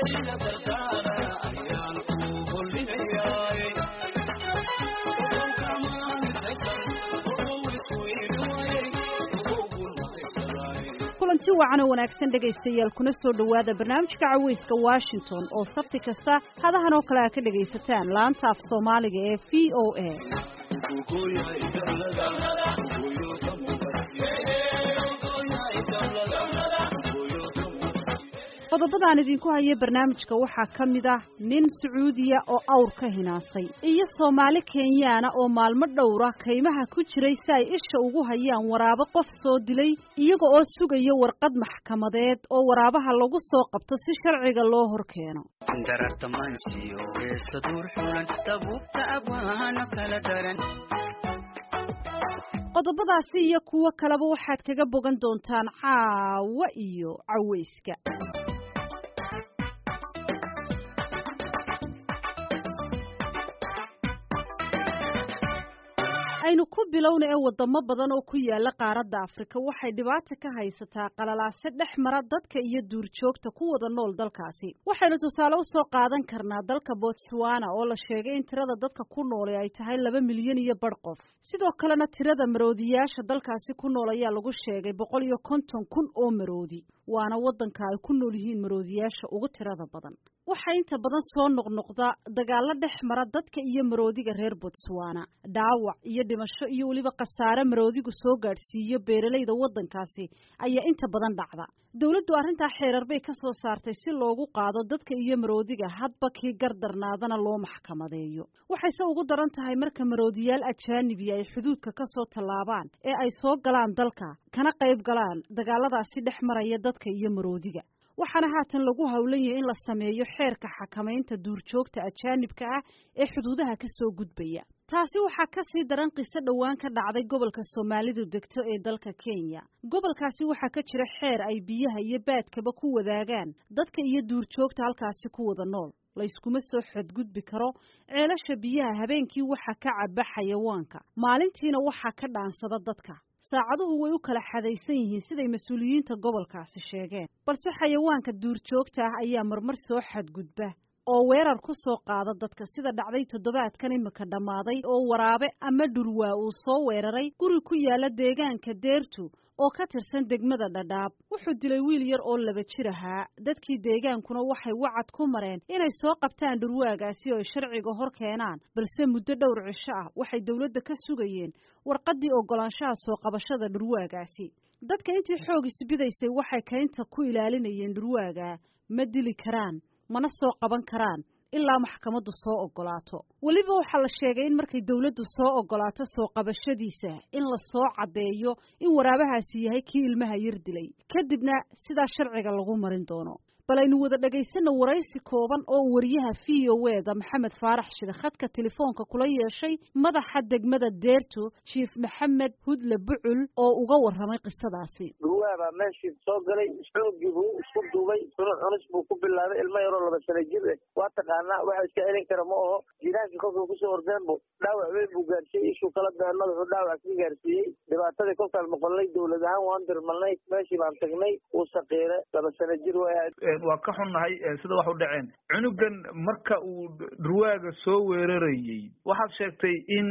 kulanti wacan oo wanaagsan dhagaystayaal kuna soo dhawaada barnaamijka caweyska Washington oo sabti kasta hadahan oo kale ka dhagaysataan laanta af Soomaaliga ee VOA. qodobadaan idinku haya barnaamijka waxaa ka mid ah nin Sacuudiya oo awr ka hinaasay iyo Soomaali Kenyaana oo maalmo dhowra kaymaha ku jiray si ay isha ugu hayaan waraabo qof soo dilay iyaga oo sugaya warqad maxkamadeed oo waraabaha lagu soo qabto si sharciga loo horkeeno. qodobadaasi iyo kuwa kaleba waxaad kaga bogan doontaan caawa iyo caweyska. aynu ku bilowna ee wadamo badan oo ku yaala qaaradda Afrika waxay dhibaato ka haysataa qalalaase dhexmara dadka iyo duurjoogta ku wada nool dalkaasi. waxaynu tusaale u soo qaadan karnaa dalka Botswana oo la sheegay in tirada dadka ku nool ay tahay 2 milyan iyo bar qof. sidoo kalena tirada maroodiyaasha dalkaasi ku nool ayaa lagu sheegay 150,000 oo maroodi. waana wadanka ay ku nool yihiin maroodiyaasha ugu tirada badan. waxa inta badan soo noqnoqda dagaalo dhexmara dadka iyo maroodiga reer Botswana. dhaawac iyo dhimasho iyo waliba qasaare maroodigu soo gaarsiiyo beeralayda wadankaasi ayaa inta badan dhacda. dawladdu arrinta xeerar bay ka soo saartay si loogu qaado dadka iyo maroodiga hadba kii gardarnaadana loo maxkamadeeyo. waxayse ugu daran tahay marka maroodiyaal ajaanibi ay xuduudka ka soo tallaabaan ee ay soo galaan dalka kana qayb galaan dagaaladaasi dhexmaraya dadka iyo maroodiga. waxaana haatan lagu hawlan yahay in la sameeyo xeerka xakamaynta duurjoogta ajaanibka ah ee xuduudaha ka soo gudbaya. taasi waxaa ka sii daran qiso dhawaan ka dhacday gobolka Soomaalidu degto ee dalka Kenya. gobolkaasi waxaa ka jira xeer ay biyaha iyo baadkaba ku wadaagaan dadka iyo duurjoogta halkaasi ku wada nool. la iskuma soo xadgudbi karo ceelasha biyaha habeenkii waxa ka caba xayawaanka, maalintiina waxa ka dhaansada dadka. saacaduhu way u kala xadaysan yihiin siday mas'uuliyiinta gobolkaasi sheegeen, balse xayawaanka duurjoogta ah ayaa marmar soo xadgudba oo weerar ku soo qaada dadka, sida dhacday toddobaadkan imika dhammaaday oo waraabe ama dhurwaa uu soo weeraray guri ku yaala deegaanka Deertu oo ka tirsan degmada Dhadhaab. wuxuu dilay wiil yar oo 2 jir ahaa. dadkii deegaankuna waxay wacad ku mareen inay soo qabtaan dhurwaagaasi oo sharciga hor keenaan, balse muddo dhowr cisho ah waxay dawladda ka sugayeen warqadii ogolaanshaha soo qabashada dhurwaagaasi. dadka intii xoog isbidaysay waxay kaynta ku ilaalinayeen dhurwaaga ma dili karaan mana soo qaban karaan ilaa maxkamaddu soo ogolaato. waliba waxa la sheegay in markay dawladdu soo ogolaato soo qabashadiisa in la soo cadeeyo in waraabahaasi yahay kii ilmaha yar dilay, kadibna sidaa sharciga lagu marin doono. bal aynu wada dhageysano waraysi kooban oo wariyaha VOA-da Maxamed Faarax Shire khadka telefoonka kula yeeshay madaxa degmada Deertu Chief Maxamed Hudle Bucul oo uga warramay qisadaasi. duwaaba meeshii soo galay isxoogiibu isku duubay cunus buu ku bilaabay ilmo yar oo 2 sano jir ah. waa taqaanaa waxa iska celin kara ma oo jiraanka kolkuu ku soo ordeenbo dhaawac weyn buu gaarsiiyey. ishu kala daanada wuxuu dhaawac ka gaarsiiyey. dhibaatadii kolkaas maqalay dawlad ahaan waan dirmalnay meeshii baan tagnay uu saqiire 2 sano jir waa ka xunnahay sida wax u dhaceen. cunugan marka uu dhurwaaga soo weerarayay waxaad sheegtay in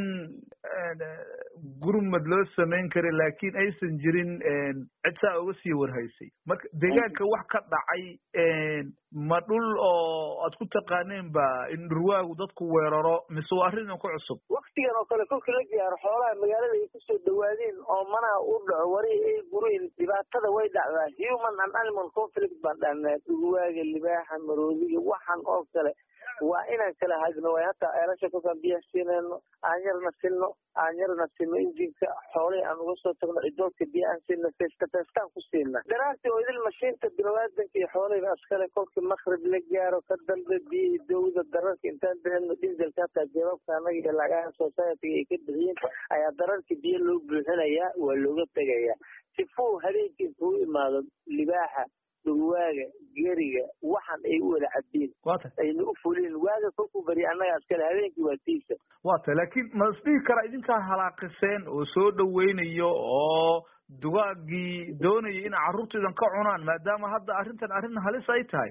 gurmad loo samayn karo laakiin aysan jirin cid saa uga sii warhaysay. marka deegaanka wax ka dhacay ma dhul oo aad ku taqaaneen ba in dhurwaagu dadku weeraro mise waa arrin ku cusub? waqtigan oo kale kolkii la gaaro xoolaha magaalada ay ku soo dhawaadeen oo manaha u dhaco wari ay guriin dhibaatada way dhacdaa. human and animal conflict baan dhahnaa. dhurwaaga, libaaxa, maroodiga waxan oo kale waa inaan kala hadno. way hataa eelasha kolkaan biyaha siinayno aan yarna sinno injinka xoolihii aan uga soo tagno cidoodka biyo aan siinno feestaan ku siinna. daraartii oo idil mashiinta bilowaadanka iyo xoolihii askale kolkii maqrib la gaaro ka dambe biyihii dawda dararka intaan bixino dieselka hataa jeebabka anaga iyo lagaha society-ga ay ka bixiyeen ayaa dararkii biyo loo buuxinayaa waa looga tegayaa sifuu habeenkii intuu imaado libaaxa, dhurwaaga, geriga waxan ay u wada cabeen ayna u fulin waaga kolkuu bari annaga askale habeenkii waa tiisa. laakiin ma isdhihi kara idinkaa halaaqiseen oo soo dhaweynayo oo dugaagii doonaya in carruurtaydan ka cunaan maadaama hadda arrintan arrin halis ay tahay?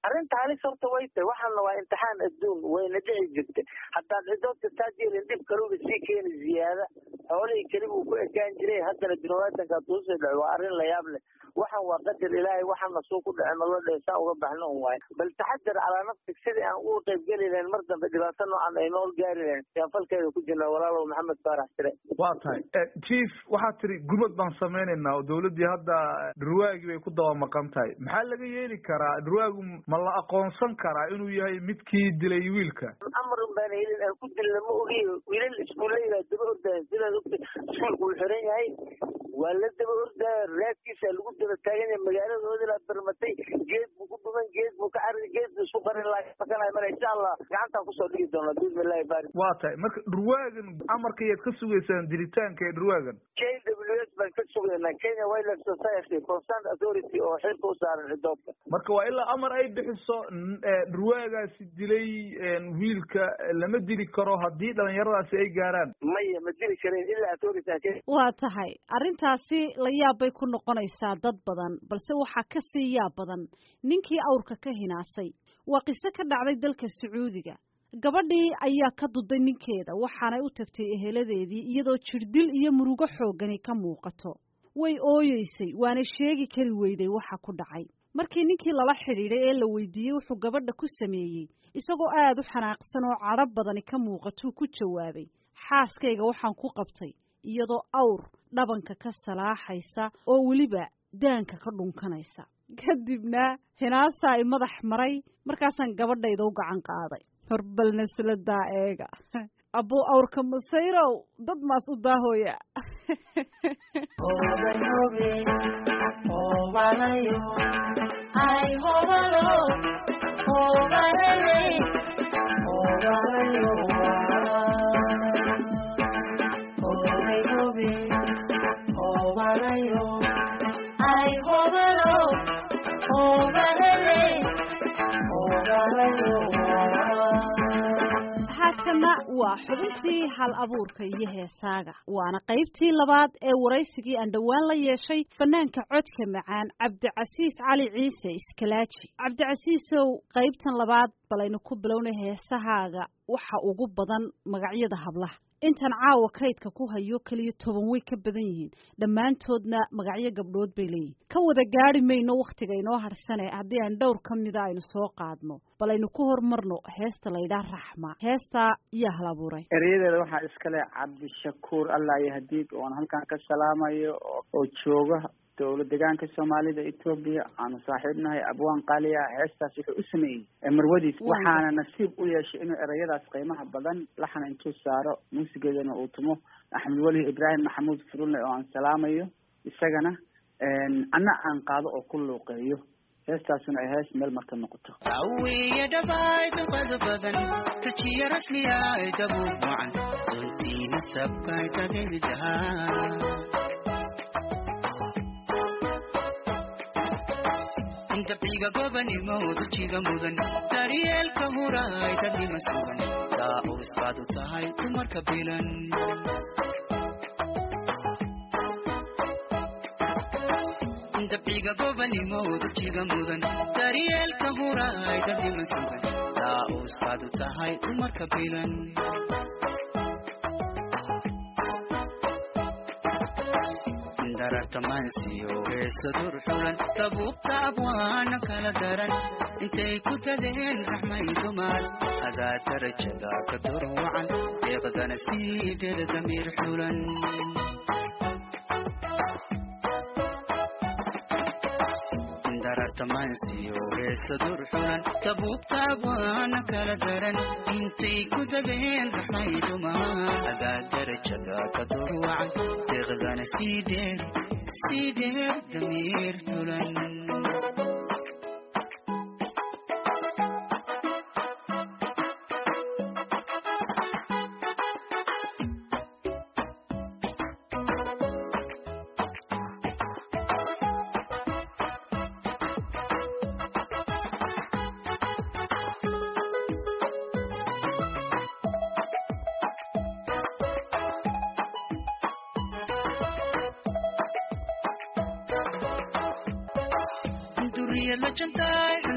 arrinta halis horta way tahay waxaana waa imtixaan adduun wayna dhici jirtay haddaan cidood kastaa jeelin dhib kaluga sii keeni ziyaada xoolihii keliba uu ku ekaan jiray haddana binawaatanka tuusii dhaco waa arrin la yaab leh waxaan waa qadar ilaahay waxaana suu ku dhacay nolo dheesaan uga baxno un waayo bal taxadar calaa nafsig sidii aan ugu qayb geli lahayn mar dambe dhibaato noocan ay nool gaari lahayn yaan falkeeda ku jirnaa walaalow maxamed faarax sire waa tahay chief waxaad tiri gurmad baan samaynaynaa oo dawladdii hadda dhurwaagii bay ku daba maqan tahay maxaa laga yeeli karaa dhurwaagu ma la aqoonsan karaa inuu yahay midkii dilay wiilka amar baan helin aan ku dilna ma ogiyo wiilal iskuulleyda daba ordaayan sidaad ogtay iskuulku uu xiran yahay waa la daba ordaya raadkiisa lagu daba taagan yahay magaaladooda la barmatay geed buu ku dhuman geed buu ka carri geed buu isku qarin laakanahay mara insha allah gacantaan kusoo dhigi doona bismillahi baari waa tahay marka dhurwaagan amarka yaad ka sugaysaan dilitaanka ee dhurwaagan KWS baan ka sugaynaa Kenya Wildlife Society Concerned Authority oo xilka u saaran xidoobka marka waa ilaa amar ay bixiso dhurwaagaasi dilay wiilka lama dili karo haddii dhalinyaradaasi ay gaaraan maya ma dili karin ilaa authority waa tahay arrintaasi la yaab bay ku noqonaysaa dad badan balse waxaa ka sii yaab badan ninkii awrka ka hinaasay waa qiso ka dhacday dalka Sacuudiga gabadhii ayaa ka duday ninkeeda waxaanay u tagtay eheladeedii iyadoo jirdil iyo murugo xoogani ka muuqato way ooyeysay waana sheegi kari weyday waxa ku dhacay markii ninkii lala xidhiidhay ee la weydiiyey wuxuu gabadha ku sameeyey isagoo aad u xanaaqsan oo cadho badani ka muuqatuu ku jawaabay xaaskayga waxaan ku qabtay iyadoo awr dhabanka ka salaaxaysa oo weliba daanka ka dhunkanaysa kadibna hinaasaa i madax maray markaasaan gabadhayda u gacan qaaday horbalna siladaa eega abuu awrka masayrow dad maas u daahooya haatana waa xubintii hal abuurka iyo heesaaga waana qaybtii labaad ee waraysigii aan dhowaan la yeeshay fanaanka codka macaan cabdicasiis cali ciise iskalaaji cabdicasiisow qaybtan labaad balaynu ku bilownay heesahaaga waxa ugu badan magacyada hablaha intaan caawa kaydka ku hayo kaliya 10 way ka badan yihiin dhammaantoodna magacyo gabdhood bay leeyihiin ka wada gaari mayno wakhtiga inoo harsane haddii aan dhowr ka mida aynu soo qaadno balaynu ku hormarno heesta la yidhaah raxma heesta yaa hal abuuray erayadeeda waxaa iskale cabdishakuur allah iyo hadiid oon halkan ka salaamayo oo jooga dowlad deegaanka Soomaalida Ethiopia aanu saaxiibnahay abwaan qaaliya heestaas wuxuu u sameeyay marwadiis waxaana nasiib u yeeshay inuu erayadaas qiimaha badan laxan intuu saaro muusigeedana uu tumo Axmed Wali Ibrahim Maxamuud Furule oo aan salaamayo isagana anna aan qaado oo ku luuqeeyo heestaasuna ay hees meel marka noqoto awiya dhabayd badan tajiya rasmiya dabu wacan intiina sabkay kadiljaha inta biga gobani moodu jiga mudan daryeelka huray dadima sugan taa ustaadu tahay dumarka bilan inta biga gobani moodu jiga mudan daryeelka huray dadima sugan taa ustaadu tahay dumarka bilan darartamansiyo heesadur xulan tabuubta abwaana kala daran intay ku tadeen raxmay dumar adaa darajada ka durwacan deeqdana sii dheer damiir xulan darartamansiyo heesadur xulan tabuubta abwaana kala daran intay ku tadeen raxmay dumar adaa darajada ka durwacan deeqdana sii dheer damiir xulan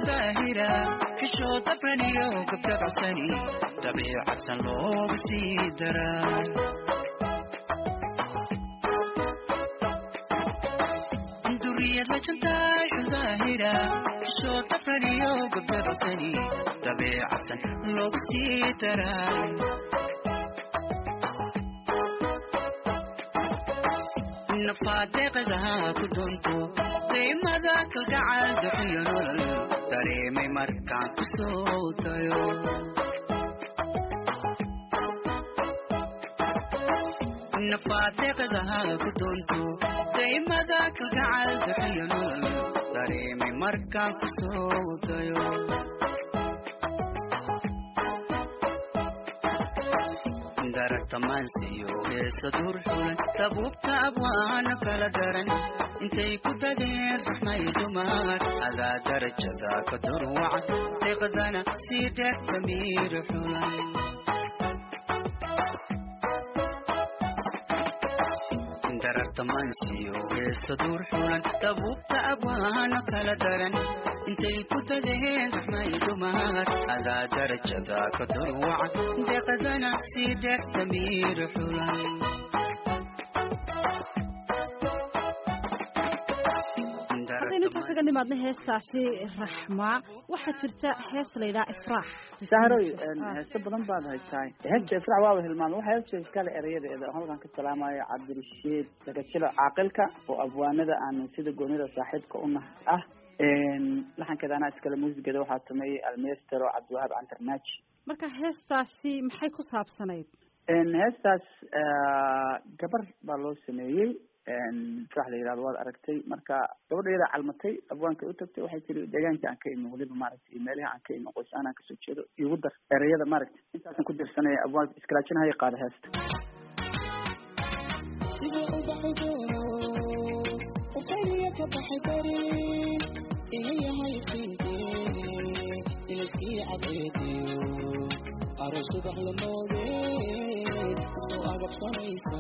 ظاهرة كشوط برنيو قبل عساني طبيعة لو بسيدرا دورية لجنتاي ظاهرة كشوط برنيو قبل عساني طبيعة لو بسيدرا نفاتق ذا كدنتو قيمة ذاك القعال دحيان تريمي مركان كسوتيو نفاتق ذا كدنتو قيمة ذاك القعال دحيان تريمي مركان كسوتيو درت منسيو يسدور حول تبوب تابوان كلا درن انتي كتدير رحمة يدمار على درجة ذاك دروع تغذنا سيدك تمير حول درت منسيو يسدور حول تبوب تابوان كلا درن انتي كتدين رحمة يدمار على درجة ذاك دروع دقدنا سيدك تمير حلال hadaynu inta kaga nimaadna heestaasi raxma waxaa jirta hees la yidhaha ifraax sahroy heeso badan baad haysaa heesta ifraax waaba hilmaamay waxaa heesta iskale erayadeeda halkan ka salaamayo cabdirashiid sagashilo caaqilka oo abwaanada aan sida goonida saaxiibka u ah laxankeeda anaa iskale muusigeeda waxaa sameeyey almeestero cabdiwahaab cantarnaaji marka heestaasi maxay ku saabsanayd heestaas gabar baa loo sameeyey ifraax la yidhahdo waad aragtay marka gabadha iyada calmatay abwaanka u tagtay waxay tiri deegaanka aan ka imi waliba maaragtay iyo meelaha aan ka imi qoys aan kasoo jeedo igu dar ereyada maaragtay intaasan ku dirsanaya abwaanka iskalaajinahaya qaada heesta صبح لموديت وأقف صنيفة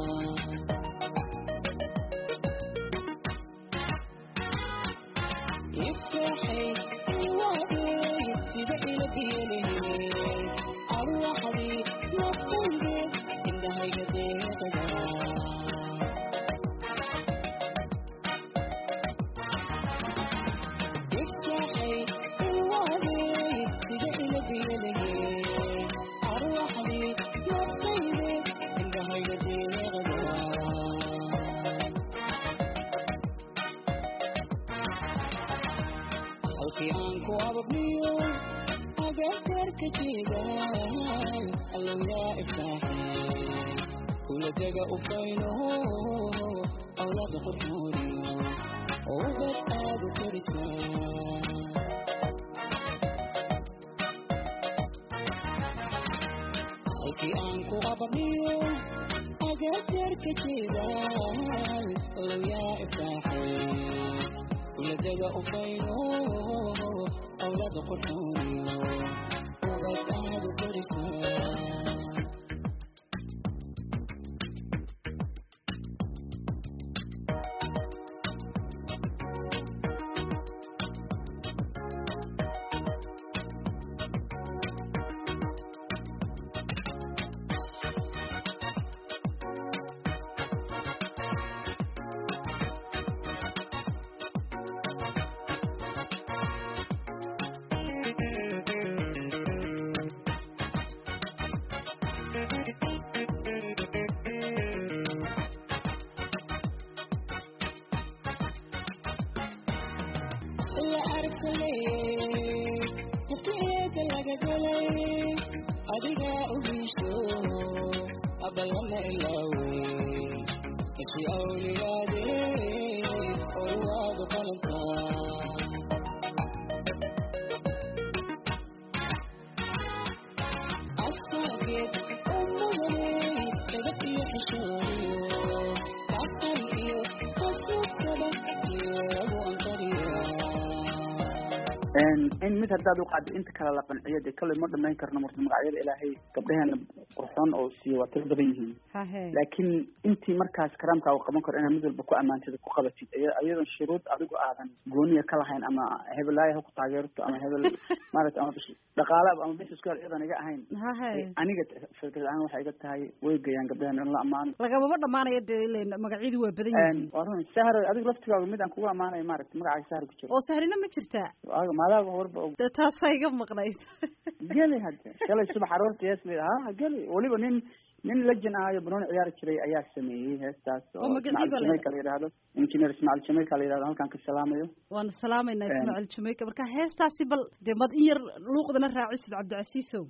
يفتحي الوادي تبقي لبيني أروح لي نفطني إنها يديك يفتحي الوادي تبقي لبيني Alkianku ababniyo agarkarka jiibaan allow yaa iftaaxay kula dega u fayno awlaada qurxooniyo ubad aad u korisaa alkianku ababniyo agarkarka jiibaan allow yaa iftaaxay ولدغا أفينو أولاد قرحونيو وبتعاد كرسان in mid haddaad u qaado inta kale la qanciyo dee kale ma dhamayn karno marka magacyada ilaahay gabdhaheena qurxoon oo siiyo waa tiro badan yihiin laakiin intii markaas karaamka uu qaban karo inaad mid walba ku ammaantid ku qabatid iyadoon shuruud adigu aadan gooniya ka lahayn ama hebelaaya ha ku taageerto ama hebel maaragtay ama dhaqaale ama business girl iyadan iga ahayn aniga fikrad ahaan waxay iga tahay way geeyaan gabdhahan in la ammaano lagamaba dhamaanayo dee magacyadii waa badan yihiin waa run sahar adigu laftigaaga mid aan kugu ammaanayo maaragtay magacaaga sahar ku jiro oo sahrina ma jirtaa maadaaba warba og dee taasaa iga maqnayd geli hadda shalay subax aroorta hees bay ha geli weliba nin legend ahayo banooni ciyaari jiray ayaa sameeyey heestaas oo Ismaciil Jamaica la yidhaahdo engineer Ismaciil Jamaica la yidhaahdo halkaan ka salaamayo waana salaamaynaa Ismaciil Jamaica marka heestaasi bal dee mad in yar luuqdana raacisid Cabdicasiisow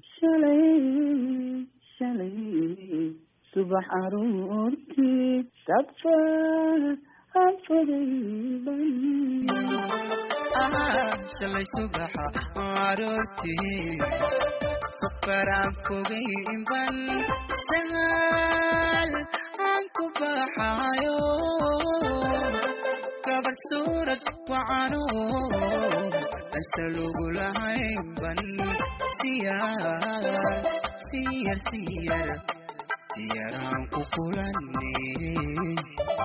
shalay subax aroortii safar afadayban shalay subaxa aroortii safar fogayban sahal aan ku baxayo kabar suurad wacano asalugu lahaynban siyar diyaraan ku kulanay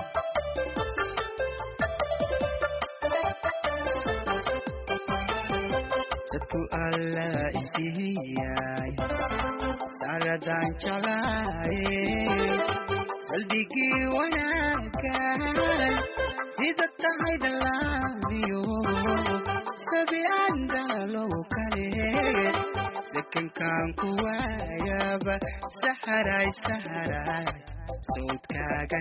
dadku alla isihiyay saradaan jalaaye saldigii wanaagan sida tahay dalaaniyo sabi aan daalow kale sakankaan ku waayaba saharay sawdkaagan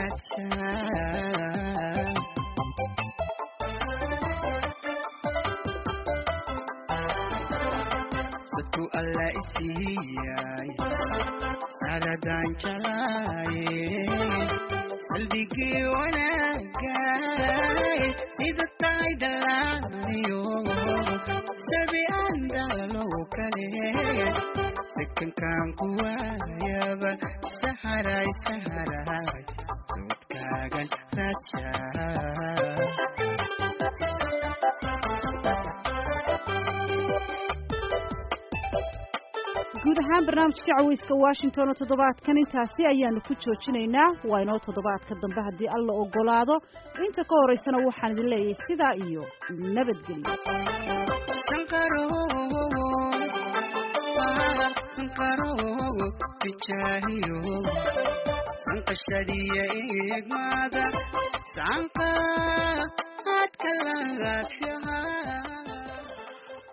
raadsaa dadku alla isiyay saradaan jalaaye saldigii wanaagay sida tahay dalaaniyo sabi aan daalow kale sakankaan ku waayaba saharay sawdkaagan raadsaa guud ahaan barnaamijka caweyska Washington oo toddobaadkan intaasi ayaanu ku joojinaynaa waa inoo toddobaadka dambe haddii alla ogolaado inta ka horeysana waxaan idin leeyahay sidaa iyo nabadgelyo sankaro bijaahiyo sanqashadiya eegmaada sanqa aad kalaadyaha